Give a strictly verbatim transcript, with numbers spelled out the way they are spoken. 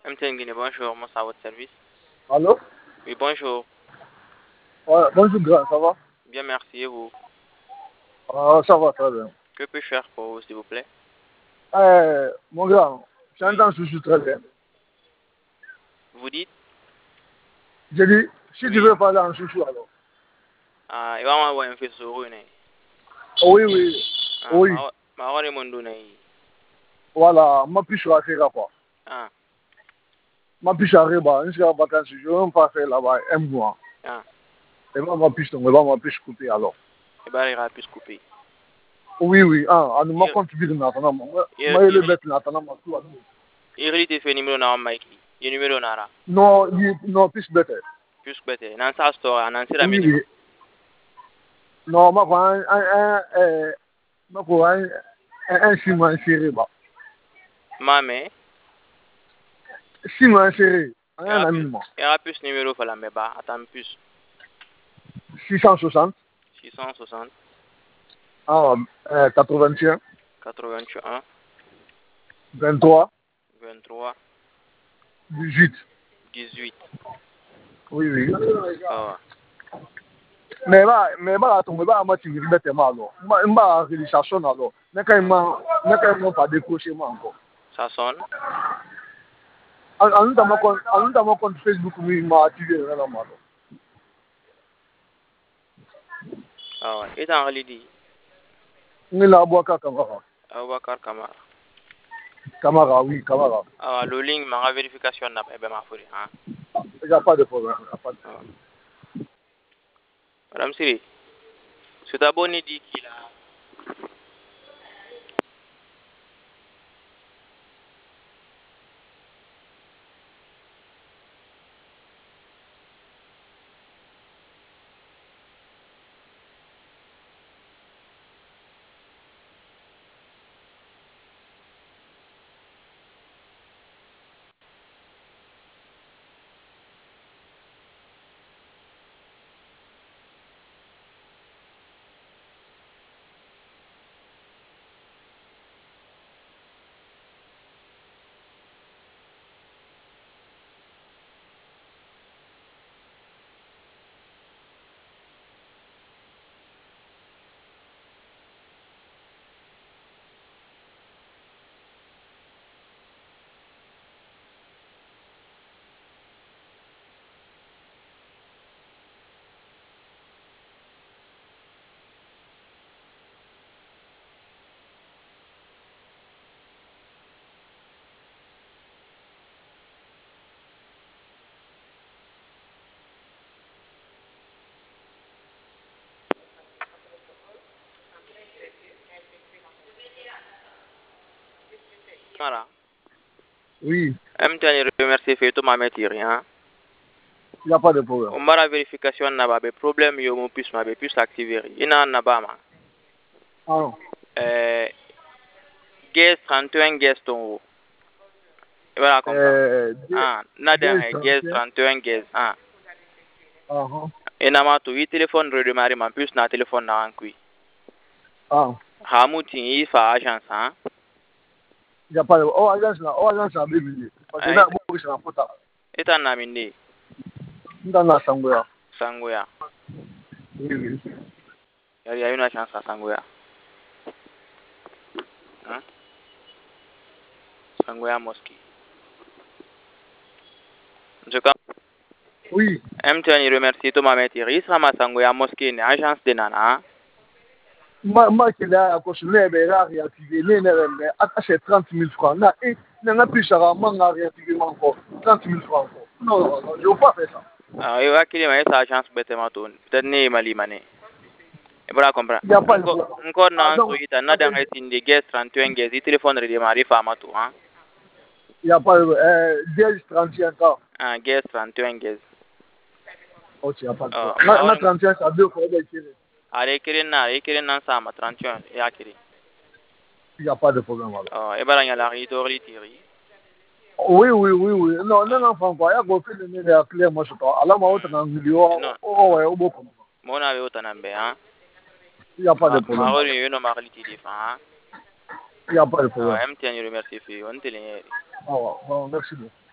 M T N Guinée, bonjour, moi c'est à votre service. Allô? Oui, bonjour. Ouais, bonjour, grand, ça va? Bien, merci, et vous? Ah, ça va très bien. Que puis-je faire pour vous, s'il vous plaît? Eh, mon grand, Oui. j'entends chouchou très bien. Vous dites? J'ai dit, si Oui. tu veux parler en chouchou, alors. Ah, il va m'envoyer un fils sur vous, né? Oui, oui, Ah, oui. ma ma wari mon né? Voilà, ma piche à faire quoi. Ah, Ma piche à reba, je suis en vacances, je ne vais même pas faire là-bas un mois. ah. Et moi, ma piche, on va ma piche couper alors. Et bah, il va plus couper. Oui, oui, ah, on m'a Il contribué maintenant. Moi, il je il le bête maintenant, moi, tout. il réalité fait numéro na Mike. Il numéro nara. Non, non, piche bête. Plus bête. Nan sa store, nan sira Oui, minimum. oui. Non, ma quoi, un, un, un, ma quoi, un, un chinois chéri, bah. Mame, Chinois chéri, il y un aura ami, plus, moi. il y aura plus numéro pour la meba. Attends, plus. six cent soixante. six cent soixante, Ah, euh, quatre-vingt-un, quatre-vingt-un, vingt-trois, vingt-trois, dix-huit. dix-huit. Oui, oui. Ah, Mais bah, mais bah, attends, mais bah, moi, tu me mets mal, alors. Bah, bah, réalisation, alors. Mais quand il m'a, mais quand il m'a pas décroché, moi, encore. ça sonne. En en nous, dans mon compte, en nous, dans mon compte Facebook, oui, il m'a activé, là, moi, alors. Ah, ouais. Et en réalité, Il a boire Camara. Abubakar Kamara. Camara, oui, Camara. Ah, le link, ma vérification n'a pas été ma folie, hein. Il n'y a pas de problème. Il n'y a pas de Ah. problème. Madame Siri, c'est abonné dit qu'il a. Voilà. Oui, M T N remercie fait tout ma métier, hein. il n'y a pas de problème. On m'a la vérification n'a pas de problème, yo mon puce m'a plus activé. Il n'a pas ma. Ah non. Euh, guest trente et un guest ton. Et voilà comprendre. Euh, Ah, n'a deux d'un guest trente-et-un. trente et un guest. Ah. Ah, ah. Et n'a ma tout, il téléphone redémarrer ma puce na téléphone na en kui. Ah. Hamouti, il fait agence, hein. Il n'y a pas de problème. Oh, agence là, oh, agence là, bébé. Parce que là, moi, je suis en faute. Et t'en as mis Dans la Sangoya. Sangoya. Oui, oui. Il y a une chance à Sangoya. Hein? Sangoya Mosquée. En tout cas, Oui. M T N remercie Thomas Métier. Il sera ma Sangoya Mosquée, une agence de Nana. Moi, moi, qui là, quand je l'ai réactivé, mais attaché trente mille francs. Là, et, n'a plus ça, moi, réactivé encore. trente mille francs encore. Non, non, non, je ne veux pas faire ça. Ah, il va qu'il y ait une agence bêtement tourne. Peut-être n'est pas limane. Et voilà, comprendre. Il n'y a pas de Encore, problème. encore, Ah, non, donc, so, il y a un dans les guest trente et un guest. Il téléphone redémarrer femme tout, hein. il n'y a pas de problème. dix, trente et un ans. Ah, guest trente et un guest. Ok, il n'y a pas de Ah, problème. Là, trente et un, ça deux fois, il allez, qu'il na, il qu'il na ça, ma trente et un, et à qu'il. n'y a pas de problème. Alors. Ah, et voilà, il y a la ritori tiri. Oui, oui, oui, oui. Non, non, non, Franck, il y a beaucoup de gens qui ont clair, moi, je crois. Alors, moi, je suis en vidéo. Non, Oh, ouais, au beau comme ça. mon avait autant d'ambé, hein. Il n'y a pas de Ma, problème. ma Alors. rue, non, ma réalité différente, hein. Il n'y a pas de problème. Ah, M T N remercie, on te l'est. Ah, ouais, bon, merci beaucoup.